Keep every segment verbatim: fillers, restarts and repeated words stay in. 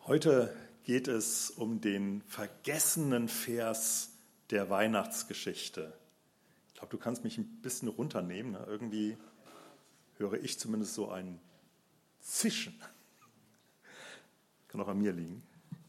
Heute geht es um den vergessenen Vers der Weihnachtsgeschichte. Ich glaube, du kannst mich ein bisschen runternehmen. Ne? Irgendwie höre ich zumindest so ein Zischen. Kann auch an mir liegen.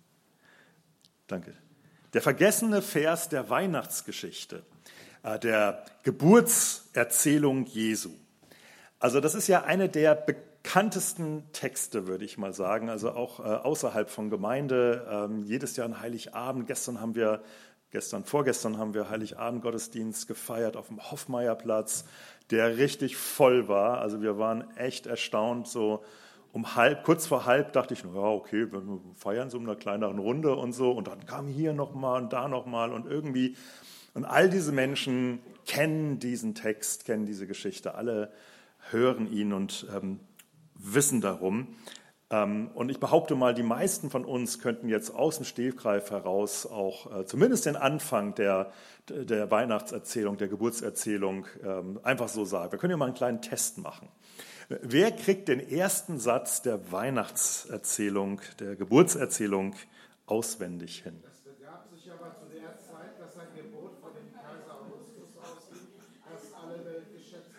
Danke. Der vergessene Vers der Weihnachtsgeschichte, äh, der Geburtserzählung Jesu. Also das ist ja eine der bekanntesten Texte, würde ich mal sagen, also auch äh, außerhalb von Gemeinde. Ähm, jedes Jahr an Heiligabend, gestern haben wir, gestern, vorgestern haben wir Heiligabend-Gottesdienst gefeiert auf dem Hoffmeierplatz, der richtig voll war. Also wir waren echt erstaunt, so um halb, kurz vor halb dachte ich, ja okay, wir feiern so in einer kleineren Runde und so. Und dann kam hier nochmal und da nochmal und irgendwie, und all diese Menschen kennen diesen Text, kennen diese Geschichte, alle hören ihn und ähm, wissen darum. Ähm, und ich behaupte mal, die meisten von uns könnten jetzt aus dem Stegreif heraus auch äh, zumindest den Anfang der, der Weihnachtserzählung, der Geburtserzählung ähm, einfach so sagen. Wir können ja mal einen kleinen Test machen. Wer kriegt den ersten Satz der Weihnachtserzählung, der Geburtserzählung auswendig hin? Es begab sich aber zu der Zeit, dass ein Gebot von dem Kaiser Augustus ausging, das alle Welt geschätzt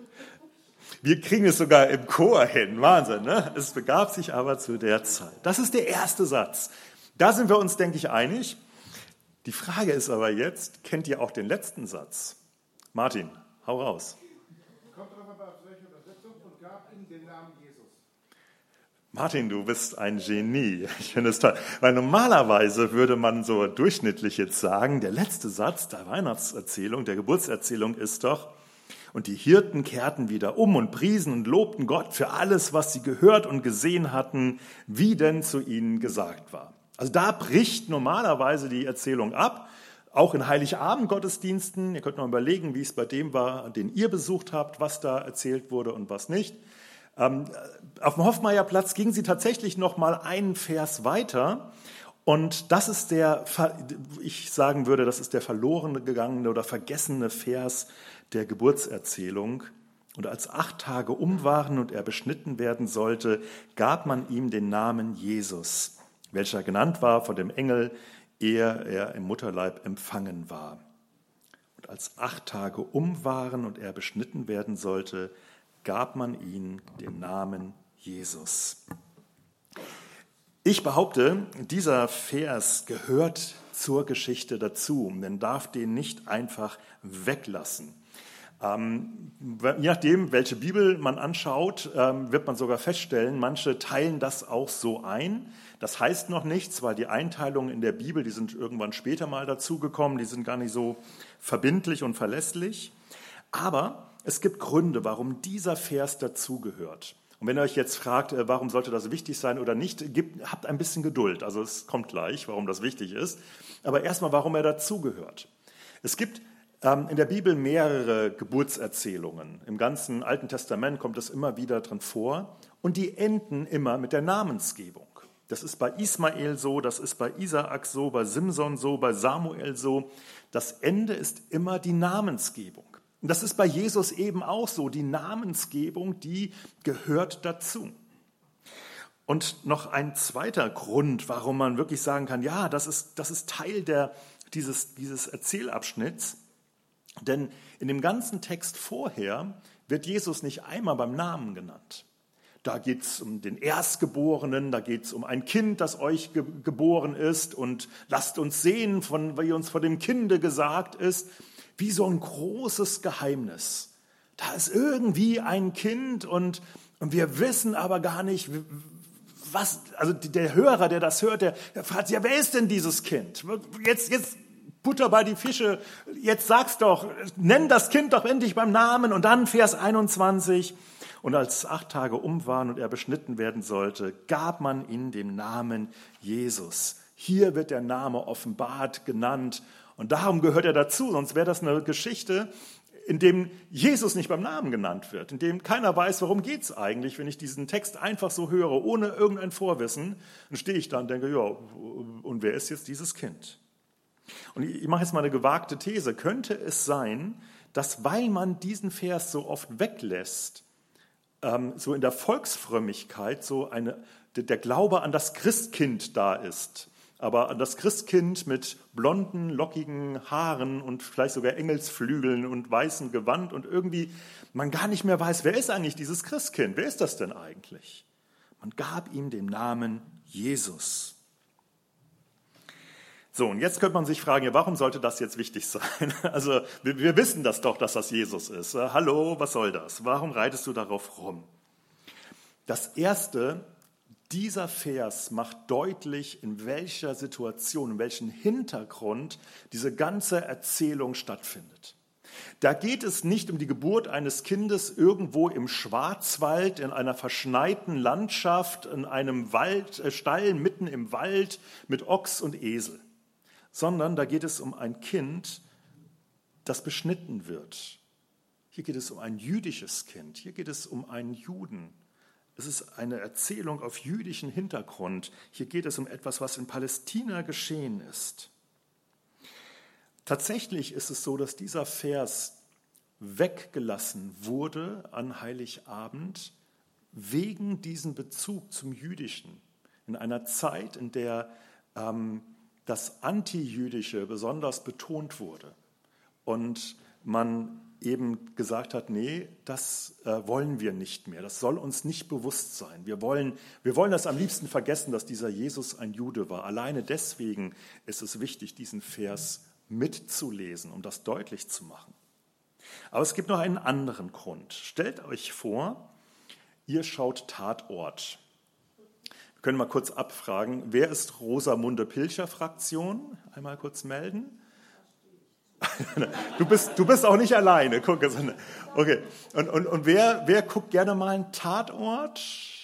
wird. Wir kriegen es sogar im Chor hin, Wahnsinn, ne? Es begab sich aber zu der Zeit. Das ist der erste Satz. Da sind wir uns, denke ich, einig. Die Frage ist aber jetzt, kennt ihr auch den letzten Satz? Martin, hau raus. Kommt drauf aber auf welche Übersetzung und gab ihm den Namen Jesus. Martin, du bist ein Genie. Ich finde es toll. Weil normalerweise würde man so durchschnittlich jetzt sagen, der letzte Satz der Weihnachtserzählung, der Geburtserzählung ist doch: Und die Hirten kehrten wieder um und priesen und lobten Gott für alles, was sie gehört und gesehen hatten, wie denn zu ihnen gesagt war. Also da bricht normalerweise die Erzählung ab, auch in Heiligabend-Gottesdiensten. Ihr könnt noch überlegen, wie es bei dem war, den ihr besucht habt, was da erzählt wurde und was nicht. Ähm, auf dem Hoffmeierplatz ging sie tatsächlich noch mal einen Vers weiter. Und das ist der, ich sagen würde, das ist der verloren gegangene oder vergessene Vers der Geburtserzählung. Und als acht Tage um waren und er beschnitten werden sollte, gab man ihm den Namen Jesus, welcher genannt war von dem Engel, ehe er im Mutterleib empfangen war. Und als acht Tage um waren und er beschnitten werden sollte, gab man ihm den Namen Jesus. Ich behaupte, dieser Vers gehört zur Geschichte dazu. Man darf den nicht einfach weglassen. Ähm, je nachdem, welche Bibel man anschaut, ähm, wird man sogar feststellen, manche teilen das auch so ein. Das heißt noch nichts, weil die Einteilungen in der Bibel, die sind irgendwann später mal dazugekommen, die sind gar nicht so verbindlich und verlässlich. Aber es gibt Gründe, warum dieser Vers dazugehört. Und wenn ihr euch jetzt fragt, warum sollte das wichtig sein oder nicht, gebt, habt ein bisschen Geduld. Also es kommt gleich, warum das wichtig ist. Aber erstmal, warum er dazugehört. Es gibt ähm, in der Bibel mehrere Geburtserzählungen. Im ganzen Alten Testament kommt es immer wieder drin vor. Und die enden immer mit der Namensgebung. Das ist bei Ismael so, das ist bei Isaak so, bei Simson so, bei Samuel so. Das Ende ist immer die Namensgebung. Und das ist bei Jesus eben auch so. Die Namensgebung, die gehört dazu. Und noch ein zweiter Grund, warum man wirklich sagen kann, ja, das ist, das ist Teil der, dieses, dieses Erzählabschnitts. Denn in dem ganzen Text vorher wird Jesus nicht einmal beim Namen genannt. Da geht es um den Erstgeborenen, da geht es um ein Kind, das euch ge- geboren ist. Und lasst uns sehen, von, wie uns vor dem Kinde gesagt ist, wie so ein großes Geheimnis. Da ist irgendwie ein Kind und, und wir wissen aber gar nicht, was, also der Hörer, der das hört, der, der fragt sich, ja, wer ist denn dieses Kind? Jetzt, jetzt Butter bei die Fische, jetzt sag's doch, nenn das Kind doch endlich beim Namen. Und dann Vers einundzwanzig. Und als acht Tage um waren und er beschnitten werden sollte, gab man ihm den Namen Jesus. Hier wird der Name offenbart, genannt. Und darum gehört er dazu, sonst wäre das eine Geschichte, in dem Jesus nicht beim Namen genannt wird, in dem keiner weiß, worum geht es eigentlich, wenn ich diesen Text einfach so höre, ohne irgendein Vorwissen. Dann stehe ich da und denke, ja, und wer ist jetzt dieses Kind? Und ich mache jetzt mal eine gewagte These. Könnte es sein, dass, weil man diesen Vers so oft weglässt, so in der Volksfrömmigkeit so eine der Glaube an das Christkind da ist. Aber an das Christkind mit blonden, lockigen Haaren und vielleicht sogar Engelsflügeln und weißem Gewand und irgendwie man gar nicht mehr weiß, wer ist eigentlich dieses Christkind? Wer ist das denn eigentlich? Man gab ihm den Namen Jesus. So, und jetzt könnte man sich fragen, ja, warum sollte das jetzt wichtig sein? Also wir, wir wissen das doch, dass das Jesus ist. Hallo, was soll das? Warum reitest du darauf rum? Das Erste, dieser Vers macht deutlich, in welcher Situation, in welchem Hintergrund diese ganze Erzählung stattfindet. Da geht es nicht um die Geburt eines Kindes irgendwo im Schwarzwald, in einer verschneiten Landschaft, in einem Wald, äh, Stall mitten im Wald mit Ochs und Esel, sondern da geht es um ein Kind, das beschnitten wird. Hier geht es um ein jüdisches Kind, hier geht es um einen Juden. Es ist eine Erzählung auf jüdischen Hintergrund. Hier geht es um etwas, was in Palästina geschehen ist. Tatsächlich ist es so, dass dieser Vers weggelassen wurde an Heiligabend wegen diesem Bezug zum Jüdischen. In einer Zeit, in der ähm, das Antijüdische besonders betont wurde und man eben gesagt hat, nee, das äh, wollen wir nicht mehr, das soll uns nicht bewusst sein. Wir wollen, wir wollen das am liebsten vergessen, dass dieser Jesus ein Jude war. Alleine deswegen ist es wichtig, diesen Vers mitzulesen, um das deutlich zu machen. Aber es gibt noch einen anderen Grund. Stellt euch vor, ihr schaut Tatort. Wir können mal kurz abfragen, wer ist Rosamunde Pilcher-Fraktion? Einmal kurz melden. Du bist, du bist auch nicht alleine. Guck, okay. Und, und, und wer, wer guckt gerne mal einen Tatort?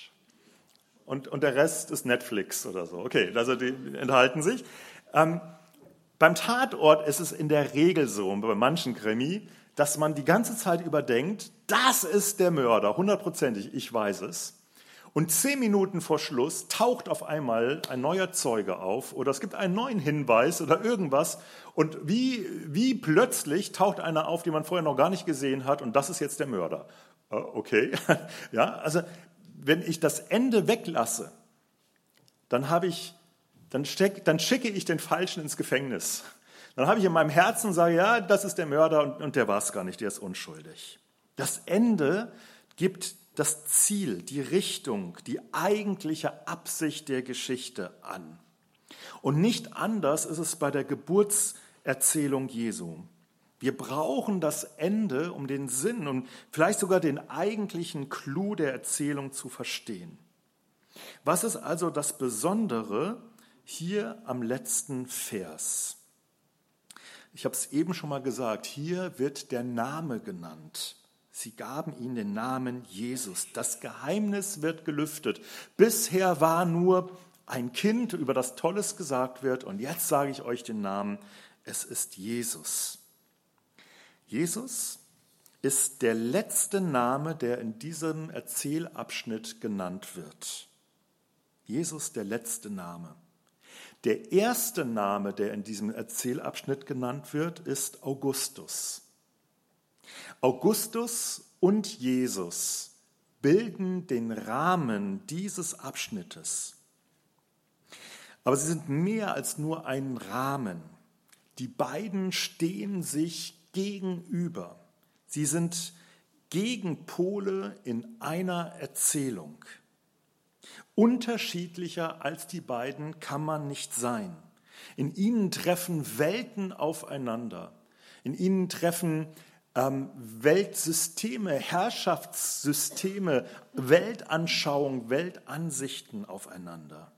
Und, und der Rest ist Netflix oder so. Okay, also die enthalten sich. Ähm, beim Tatort ist es in der Regel so, bei manchen Krimi, dass man die ganze Zeit überdenkt, das ist der Mörder, hundertprozentig, ich weiß es. Und zehn Minuten vor Schluss taucht auf einmal ein neuer Zeuge auf oder es gibt einen neuen Hinweis oder irgendwas und wie, wie plötzlich taucht einer auf, den man vorher noch gar nicht gesehen hat und das ist jetzt der Mörder. Okay, ja, also wenn ich das Ende weglasse, dann habe ich, dann, steck, dann schicke ich den Falschen ins Gefängnis. Dann habe ich in meinem Herzen und sage, ja, das ist der Mörder und, und der war es gar nicht, der ist unschuldig. Das Ende gibt das Ziel, die Richtung, die eigentliche Absicht der Geschichte an. Und nicht anders ist es bei der Geburtserzählung Jesu. Wir brauchen das Ende, um den Sinn und vielleicht sogar den eigentlichen Clou der Erzählung zu verstehen. Was ist also das Besondere hier am letzten Vers? Ich habe es eben schon mal gesagt, hier wird der Name genannt. Sie gaben ihm den Namen Jesus. Das Geheimnis wird gelüftet. Bisher war nur ein Kind, über das Tolles gesagt wird. Und jetzt sage ich euch den Namen. Es ist Jesus. Jesus ist der letzte Name, der in diesem Erzählabschnitt genannt wird. Jesus, der letzte Name. Der erste Name, der in diesem Erzählabschnitt genannt wird, ist Augustus. Augustus und Jesus bilden den Rahmen dieses Abschnittes. Aber sie sind mehr als nur ein Rahmen. Die beiden stehen sich gegenüber. Sie sind Gegenpole in einer Erzählung. Unterschiedlicher als die beiden kann man nicht sein. In ihnen treffen Welten aufeinander. In ihnen treffen ähm, Weltsysteme, Herrschaftssysteme, Weltanschauung, Weltansichten aufeinander.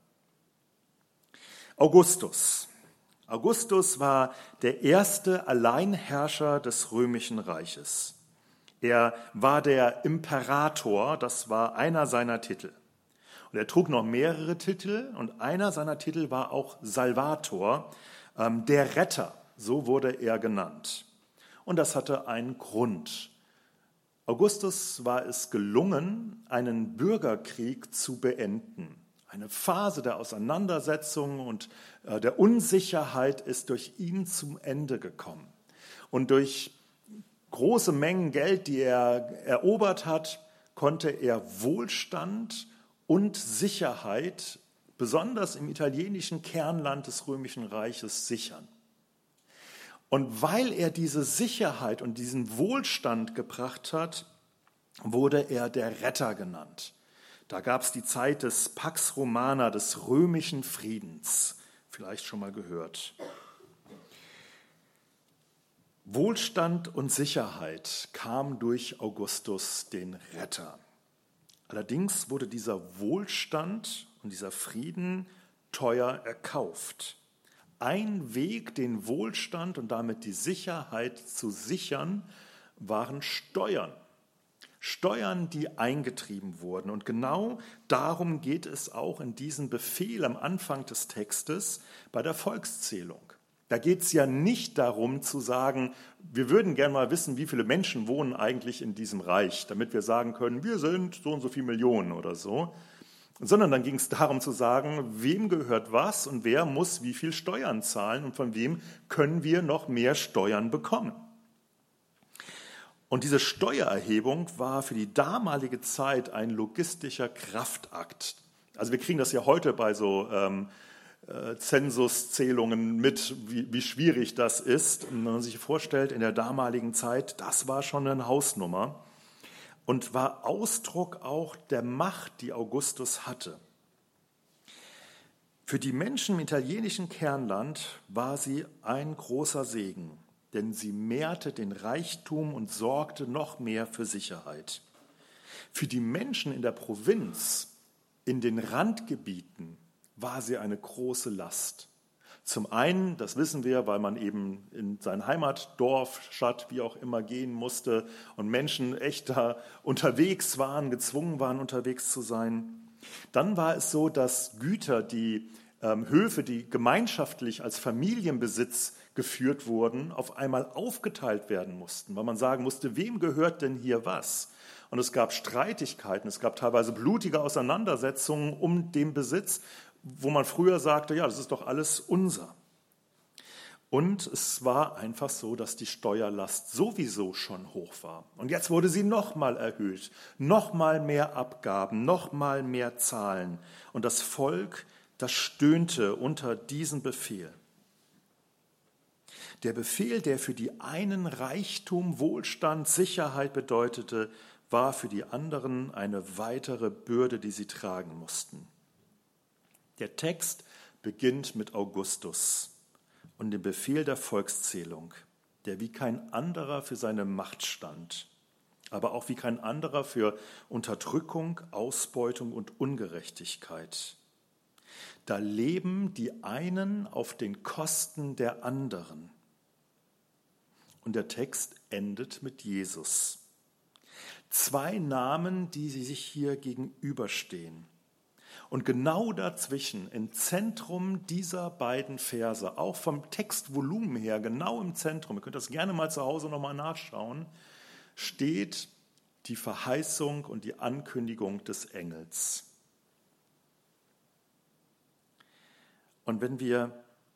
Augustus. Augustus war der erste Alleinherrscher des Römischen Reiches. Er war der Imperator, das war einer seiner Titel. Und er trug noch mehrere Titel und einer seiner Titel war auch Salvator, ähm, der Retter, so wurde er genannt. Und das hatte einen Grund. Augustus war es gelungen, einen Bürgerkrieg zu beenden. Eine Phase der Auseinandersetzung und äh, der Unsicherheit ist durch ihn zum Ende gekommen. Und durch große Mengen Geld, die er erobert hat, konnte er Wohlstand und Sicherheit, besonders im italienischen Kernland des Römischen Reiches, sichern. Und weil er diese Sicherheit und diesen Wohlstand gebracht hat, wurde er der Retter genannt. Da gab es die Zeit des Pax Romana, des römischen Friedens. Vielleicht schon mal gehört. Wohlstand und Sicherheit kam durch Augustus, den Retter. Allerdings wurde dieser Wohlstand und dieser Frieden teuer erkauft. Ein Weg, den Wohlstand und damit die Sicherheit zu sichern, waren Steuern. Steuern, die eingetrieben wurden. Und genau darum geht es auch in diesem Befehl am Anfang des Textes bei der Volkszählung. Da geht es ja nicht darum zu sagen, wir würden gerne mal wissen, wie viele Menschen wohnen eigentlich in diesem Reich, damit wir sagen können, wir sind so und so viele Millionen oder so, sondern dann ging es darum zu sagen, wem gehört was und wer muss wie viel Steuern zahlen und von wem können wir noch mehr Steuern bekommen. Und diese Steuererhebung war für die damalige Zeit ein logistischer Kraftakt. Also wir kriegen das ja heute bei so ähm, äh, Zensuszählungen mit, wie, wie schwierig das ist. Und wenn man sich vorstellt, in der damaligen Zeit, das war schon eine Hausnummer und war Ausdruck auch der Macht, die Augustus hatte. Für die Menschen im italienischen Kernland war sie ein großer Segen, denn sie mehrte den Reichtum und sorgte noch mehr für Sicherheit. Für die Menschen in der Provinz, in den Randgebieten, war sie eine große Last. Zum einen, das wissen wir, weil man eben in sein Heimatdorf, Stadt, wie auch immer gehen musste und Menschen echt da unterwegs waren, gezwungen waren, unterwegs zu sein. Dann war es so, dass Güter, die ähm, Höfe, die gemeinschaftlich als Familienbesitz geführt wurden, auf einmal aufgeteilt werden mussten, weil man sagen musste, wem gehört denn hier was? Und es gab Streitigkeiten, es gab teilweise blutige Auseinandersetzungen um den Besitz, wo man früher sagte, ja, das ist doch alles unser. Und es war einfach so, dass die Steuerlast sowieso schon hoch war. Und jetzt wurde sie nochmal erhöht, nochmal mehr Abgaben, nochmal mehr Zahlen. Und das Volk, das stöhnte unter diesem Befehl. Der Befehl, der für die einen Reichtum, Wohlstand, Sicherheit bedeutete, war für die anderen eine weitere Bürde, die sie tragen mussten. Der Text beginnt mit Augustus und dem Befehl der Volkszählung, der wie kein anderer für seine Macht stand, aber auch wie kein anderer für Unterdrückung, Ausbeutung und Ungerechtigkeit. Da leben die einen auf den Kosten der anderen. Und der Text endet mit Jesus. Zwei Namen, die sich hier gegenüberstehen. Und genau dazwischen, im Zentrum dieser beiden Verse, auch vom Textvolumen her, genau im Zentrum, ihr könnt das gerne mal zu Hause nochmal nachschauen, steht die Verheißung und die Ankündigung des Engels. Und wenn wir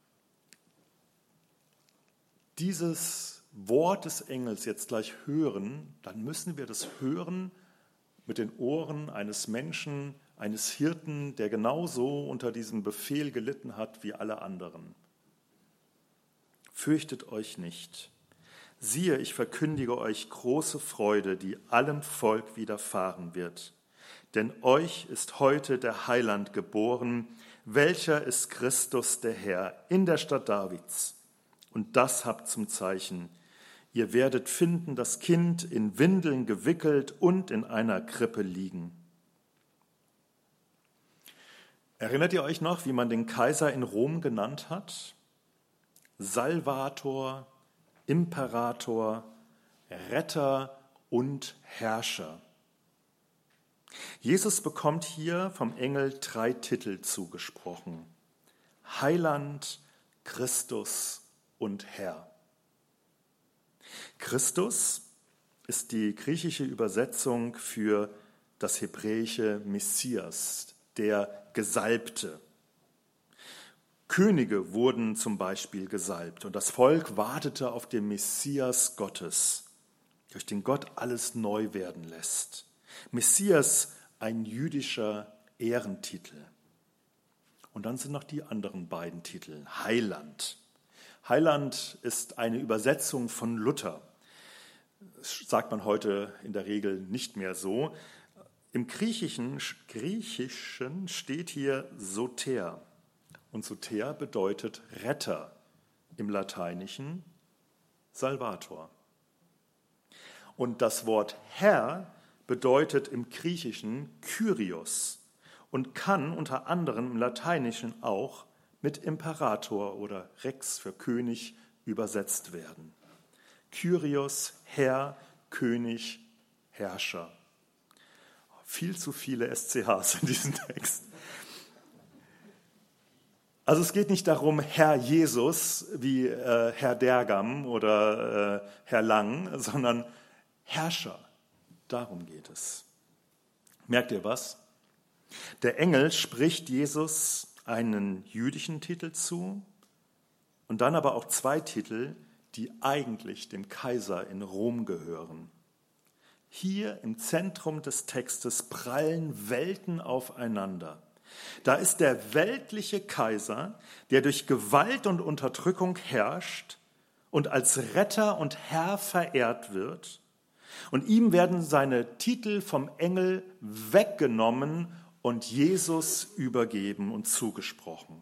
dieses Wort des Engels jetzt gleich hören, dann müssen wir das hören mit den Ohren eines Menschen, eines Hirten, der genauso unter diesem Befehl gelitten hat wie alle anderen. Fürchtet euch nicht. Siehe, ich verkündige euch große Freude, die allem Volk widerfahren wird. Denn euch ist heute der Heiland geboren, welcher ist Christus der Herr in der Stadt Davids. Und das habt zum Zeichen. Ihr werdet finden, das Kind in Windeln gewickelt und in einer Krippe liegen. Erinnert ihr euch noch, wie man den Kaiser in Rom genannt hat? Salvator, Imperator, Retter und Herrscher. Jesus bekommt hier vom Engel drei Titel zugesprochen: Heiland, Christus und Herr. Christus ist die griechische Übersetzung für das hebräische Messias, der Gesalbte. Könige wurden zum Beispiel gesalbt und das Volk wartete auf den Messias Gottes, durch den Gott alles neu werden lässt. Messias, ein jüdischer Ehrentitel. Und dann sind noch die anderen beiden Titel. Heiland. Heiland ist eine Übersetzung von Luther. Das sagt man heute in der Regel nicht mehr so. Im Griechischen, Griechischen steht hier Soter. Und Soter bedeutet Retter. Im Lateinischen Salvator. Und das Wort Herr bedeutet im Griechischen Kyrios und kann unter anderem im Lateinischen auch mit Imperator oder Rex für König übersetzt werden. Kyrios, Herr, König, Herrscher. Viel zu viele S C Hs in diesem Text. Also es geht nicht darum, Herr Jesus wie äh, Herr Dergam oder äh, Herr Lang, sondern Herrscher. Darum geht es. Merkt ihr was? Der Engel spricht Jesus einen jüdischen Titel zu und dann aber auch zwei Titel, die eigentlich dem Kaiser in Rom gehören. Hier im Zentrum des Textes prallen Welten aufeinander. Da ist der weltliche Kaiser, der durch Gewalt und Unterdrückung herrscht und als Retter und Herr verehrt wird. Und ihm werden seine Titel vom Engel weggenommen und Jesus übergeben und zugesprochen.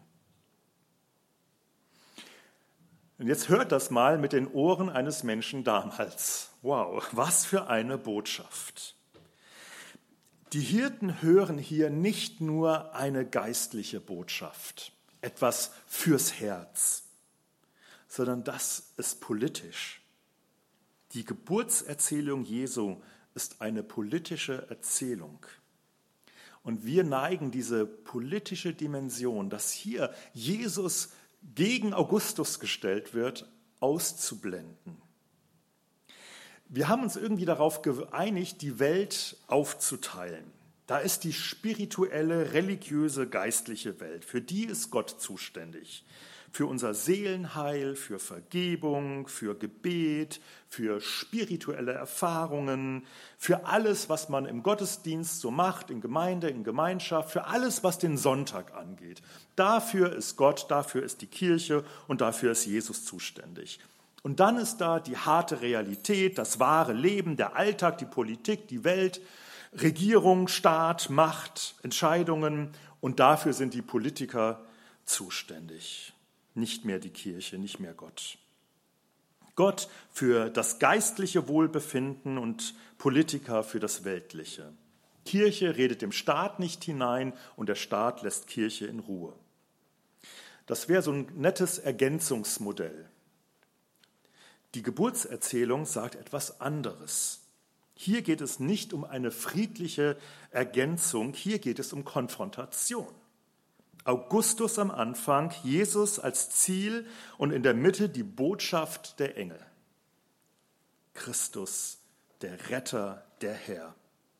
Und jetzt hört das mal mit den Ohren eines Menschen damals. Wow, was für eine Botschaft. Die Hirten hören hier nicht nur eine geistliche Botschaft, etwas fürs Herz, sondern das ist politisch. Die Geburtserzählung Jesu ist eine politische Erzählung. Und wir neigen diese politische Dimension, dass hier Jesus gegen Augustus gestellt wird, auszublenden. Wir haben uns irgendwie darauf geeinigt, die Welt aufzuteilen. Da ist die spirituelle, religiöse, geistliche Welt. Für die ist Gott zuständig. Für unser Seelenheil, für Vergebung, für Gebet, für spirituelle Erfahrungen, für alles, was man im Gottesdienst so macht, in Gemeinde, in Gemeinschaft, für alles, was den Sonntag angeht. Dafür ist Gott, dafür ist die Kirche und dafür ist Jesus zuständig. Und dann ist da die harte Realität, das wahre Leben, der Alltag, die Politik, die Welt, Regierung, Staat, Macht, Entscheidungen. Und dafür sind die Politiker zuständig. Nicht mehr die Kirche, nicht mehr Gott. Gott für das geistliche Wohlbefinden und Politiker für das weltliche. Kirche redet dem Staat nicht hinein und der Staat lässt Kirche in Ruhe. Das wäre so ein nettes Ergänzungsmodell. Die Geburtserzählung sagt etwas anderes. Hier geht es nicht um eine friedliche Ergänzung, hier geht es um Konfrontation. Augustus am Anfang, Jesus als Ziel und in der Mitte die Botschaft der Engel. Christus, der Retter, der Herr.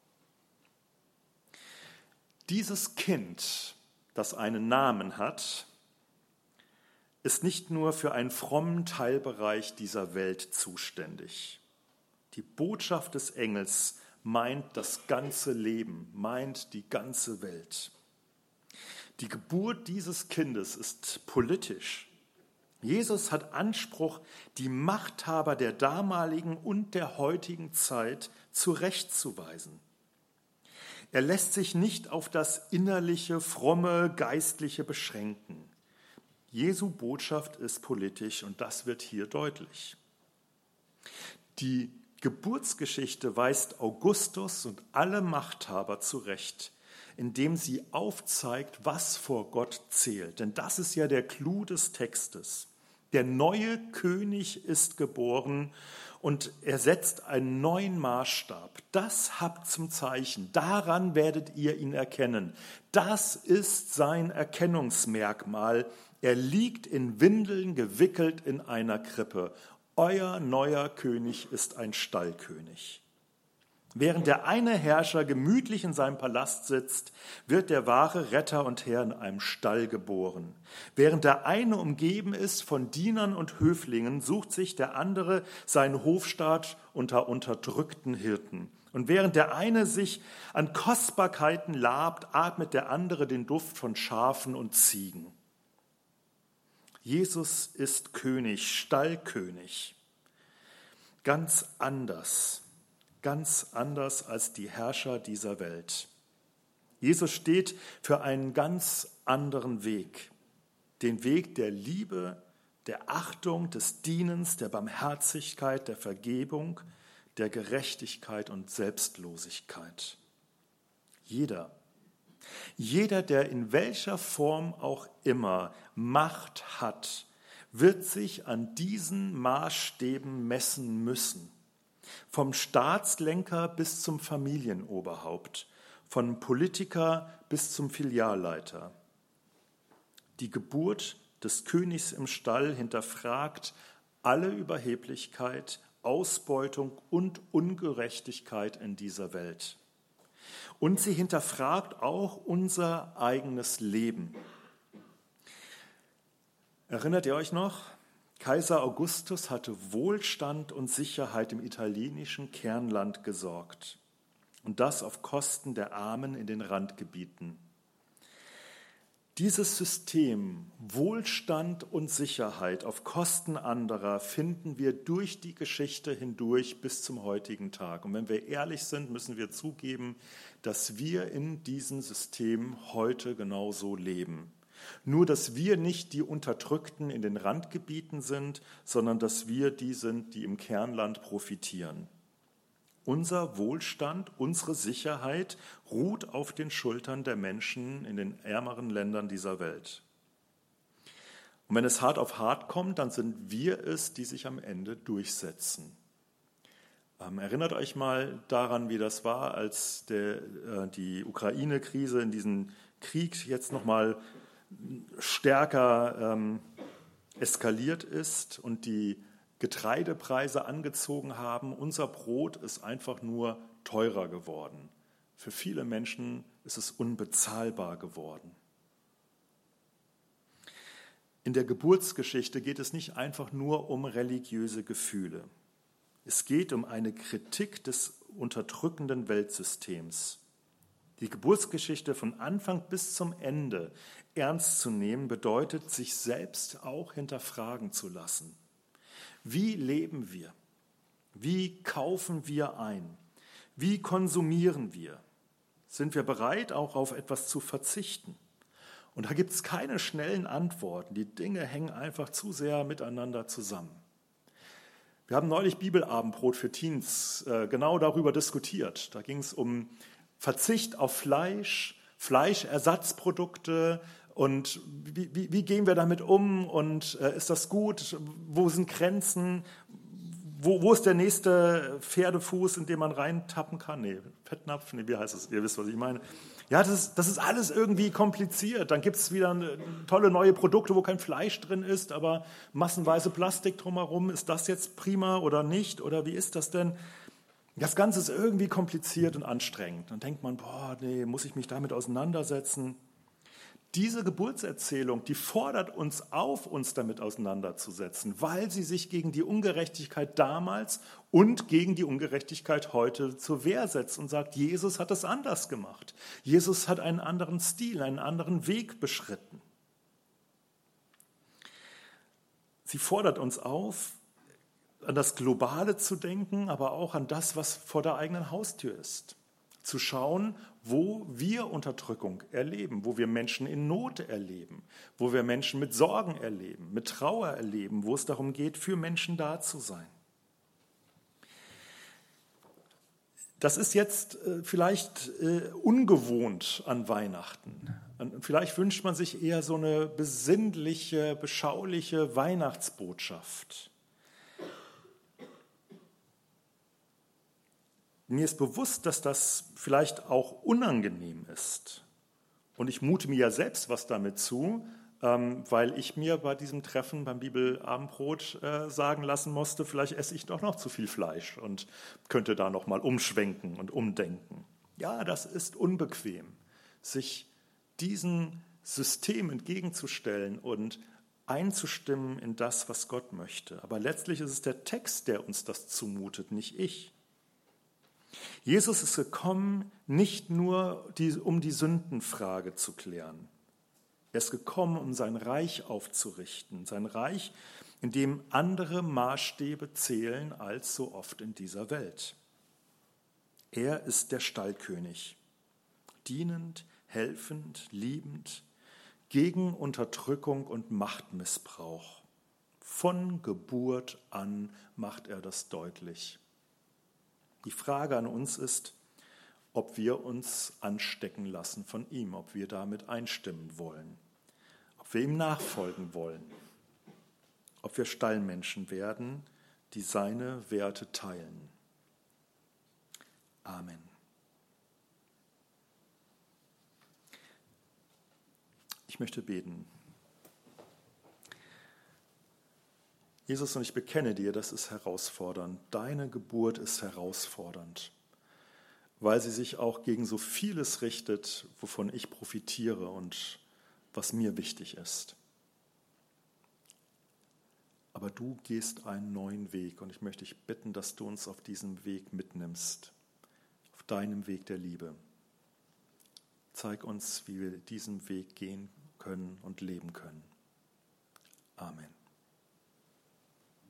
Dieses Kind, das einen Namen hat, ist nicht nur für einen frommen Teilbereich dieser Welt zuständig. Die Botschaft des Engels meint das ganze Leben, meint die ganze Welt. Die Geburt dieses Kindes ist politisch. Jesus hat Anspruch, die Machthaber der damaligen und der heutigen Zeit zurechtzuweisen. Er lässt sich nicht auf das innerliche, fromme, geistliche beschränken. Jesu Botschaft ist politisch und das wird hier deutlich. Die Geburtsgeschichte weist Augustus und alle Machthaber zurecht, indem sie aufzeigt, was vor Gott zählt. Denn das ist ja der Clou des Textes. Der neue König ist geboren und er setzt einen neuen Maßstab. Das habt zum Zeichen. Daran werdet ihr ihn erkennen. Das ist sein Erkennungsmerkmal. Er liegt in Windeln gewickelt in einer Krippe. Euer neuer König ist ein Stallkönig. Während der eine Herrscher gemütlich in seinem Palast sitzt, wird der wahre Retter und Herr in einem Stall geboren. Während der eine umgeben ist von Dienern und Höflingen, sucht sich der andere seinen Hofstaat unter unterdrückten Hirten. Und während der eine sich an Kostbarkeiten labt, atmet der andere den Duft von Schafen und Ziegen. Jesus ist König, Stallkönig. Ganz anders, ganz anders als die Herrscher dieser Welt. Jesus steht für einen ganz anderen Weg. Den Weg der Liebe, der Achtung, des Dienens, der Barmherzigkeit, der Vergebung, der Gerechtigkeit und Selbstlosigkeit. Jeder, jeder, der in welcher Form auch immer Macht hat, wird sich an diesen Maßstäben messen müssen. Vom Staatslenker bis zum Familienoberhaupt, von Politiker bis zum Filialleiter. Die Geburt des Königs im Stall hinterfragt alle Überheblichkeit, Ausbeutung und Ungerechtigkeit in dieser Welt. Und sie hinterfragt auch unser eigenes Leben. Erinnert ihr euch noch? Kaiser Augustus hatte Wohlstand und Sicherheit im italienischen Kernland gesorgt. Und das auf Kosten der Armen in den Randgebieten. Dieses System, Wohlstand und Sicherheit auf Kosten anderer, finden wir durch die Geschichte hindurch bis zum heutigen Tag. Und wenn wir ehrlich sind, müssen wir zugeben, dass wir in diesem System heute genauso leben. Nur, dass wir nicht die Unterdrückten in den Randgebieten sind, sondern dass wir die sind, die im Kernland profitieren. Unser Wohlstand, unsere Sicherheit ruht auf den Schultern der Menschen in den ärmeren Ländern dieser Welt. Und wenn es hart auf hart kommt, dann sind wir es, die sich am Ende durchsetzen. Ähm, erinnert euch mal daran, wie das war, als der, äh, die Ukraine-Krise in diesen Krieg jetzt nochmal stärker ähm, eskaliert ist und die Getreidepreise angezogen haben. Unser Brot ist einfach nur teurer geworden. Für viele Menschen ist es unbezahlbar geworden. In der Geburtsgeschichte geht es nicht einfach nur um religiöse Gefühle. Es geht um eine Kritik des unterdrückenden Weltsystems. Die Geburtsgeschichte von Anfang bis zum Ende ernst zu nehmen, bedeutet, sich selbst auch hinterfragen zu lassen. Wie leben wir? Wie kaufen wir ein? Wie konsumieren wir? Sind wir bereit, auch auf etwas zu verzichten? Und da gibt es keine schnellen Antworten. Die Dinge hängen einfach zu sehr miteinander zusammen. Wir haben neulich Bibelabendbrot für Teens äh, genau darüber diskutiert. Da ging es um Verzicht auf Fleisch, Fleischersatzprodukte und wie, wie, wie gehen wir damit um und äh, ist das gut? Wo sind Grenzen? Wo, wo ist der nächste Pferdefuß, in den man reintappen kann? Nee, Fettnapf, nee, wie heißt es? Ihr wisst, was ich meine. Ja, das ist, das ist alles irgendwie kompliziert. Dann gibt es wieder eine, tolle neue Produkte, wo kein Fleisch drin ist, aber massenweise Plastik drumherum. Ist das jetzt prima oder nicht? Oder wie ist das denn? Das Ganze ist irgendwie kompliziert und anstrengend. Dann denkt man, boah, nee, muss ich mich damit auseinandersetzen? Diese Geburtserzählung, die fordert uns auf, uns damit auseinanderzusetzen, weil sie sich gegen die Ungerechtigkeit damals und gegen die Ungerechtigkeit heute zur Wehr setzt und sagt, Jesus hat es anders gemacht. Jesus hat einen anderen Stil, einen anderen Weg beschritten. Sie fordert uns auf, an das Globale zu denken, aber auch an das, was vor der eigenen Haustür ist. Zu schauen, wo wir Unterdrückung erleben, wo wir Menschen in Not erleben, wo wir Menschen mit Sorgen erleben, mit Trauer erleben, wo es darum geht, für Menschen da zu sein. Das ist jetzt äh, vielleicht äh, ungewohnt an Weihnachten. Und vielleicht wünscht man sich eher so eine besinnliche, beschauliche Weihnachtsbotschaft. Mir ist bewusst, dass das vielleicht auch unangenehm ist. Und ich mute mir ja selbst was damit zu, weil ich mir bei diesem Treffen beim Bibelabendbrot sagen lassen musste, vielleicht esse ich doch noch zu viel Fleisch und könnte da noch mal umschwenken und umdenken. Ja, das ist unbequem, sich diesem System entgegenzustellen und einzustimmen in das, was Gott möchte. Aber letztlich ist es der Text, der uns das zumutet, nicht ich. Jesus ist gekommen, nicht nur die, um die Sündenfrage zu klären. Er ist gekommen, um sein Reich aufzurichten. Sein Reich, in dem andere Maßstäbe zählen als so oft in dieser Welt. Er ist der Stallkönig, dienend, helfend, liebend, gegen Unterdrückung und Machtmissbrauch. Von Geburt an macht er das deutlich. Die Frage an uns ist, ob wir uns anstecken lassen von ihm, ob wir damit einstimmen wollen, ob wir ihm nachfolgen wollen, ob wir Stallmenschen werden, die seine Werte teilen. Amen. Ich möchte beten. Jesus, und ich bekenne dir, das ist herausfordernd. Deine Geburt ist herausfordernd, weil sie sich auch gegen so vieles richtet, wovon ich profitiere und was mir wichtig ist. Aber du gehst einen neuen Weg und ich möchte dich bitten, dass du uns auf diesem Weg mitnimmst, auf deinem Weg der Liebe. Zeig uns, wie wir diesen Weg gehen können und leben können. Amen.